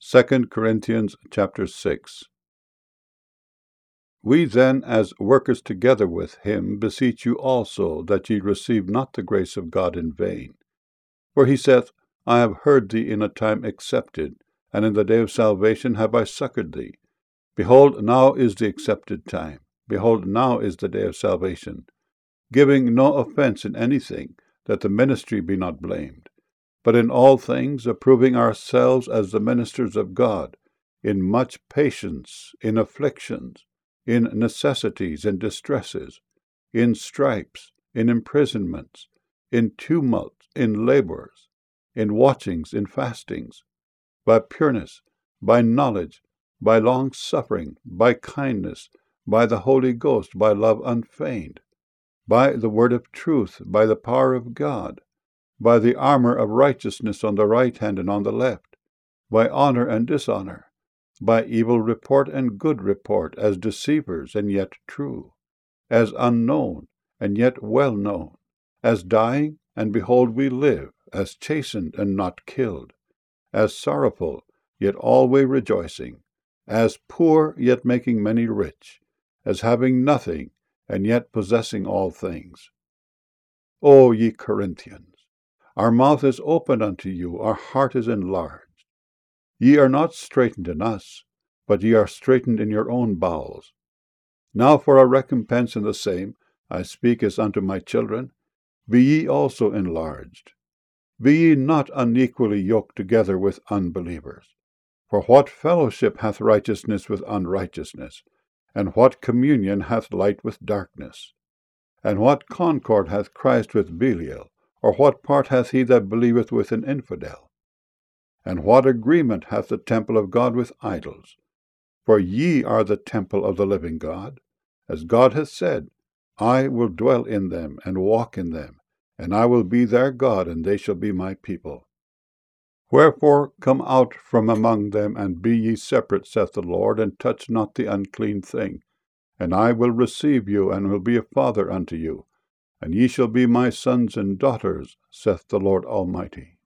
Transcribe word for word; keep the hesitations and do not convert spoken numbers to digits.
Second Corinthians chapter six. We then, as workers together with him, beseech you also, that ye receive not the grace of God in vain. For he saith, I have heard thee in a time accepted, and in the day of salvation have I succoured thee. Behold, now is the accepted time. Behold, now is the day of salvation. Giving no offence in anything, that the ministry be not blamed, but in all things approving ourselves as the ministers of God, in much patience, in afflictions, in necessities and distresses, in stripes, in imprisonments, in tumults, in labors, in watchings, in fastings, by pureness, by knowledge, by long-suffering, by kindness, by the Holy Ghost, by love unfeigned, by the word of truth, by the power of God, by the armor of righteousness on the right hand and on the left, by honor and dishonor, by evil report and good report, as deceivers and yet true, as unknown and yet well known, as dying, and behold we live, as chastened and not killed, as sorrowful, yet always rejoicing, as poor, yet making many rich, as having nothing, and yet possessing all things. O ye Corinthians, our mouth is opened unto you, our heart is enlarged. Ye are not straitened in us, but ye are straitened in your own bowels. Now for a recompense in the same, I speak as unto my children, be ye also enlarged. Be ye not unequally yoked together with unbelievers. For what fellowship hath righteousness with unrighteousness? And what communion hath light with darkness? And what concord hath Christ with Belial? Or what part hath he that believeth with an infidel? And what agreement hath the temple of God with idols? For ye are the temple of the living God. As God hath said, I will dwell in them, and walk in them, and I will be their God, and they shall be my people. Wherefore come out from among them, and be ye separate, saith the Lord, and touch not the unclean thing. And I will receive you, and will be a father unto you, and ye shall be my sons and daughters, saith the Lord Almighty.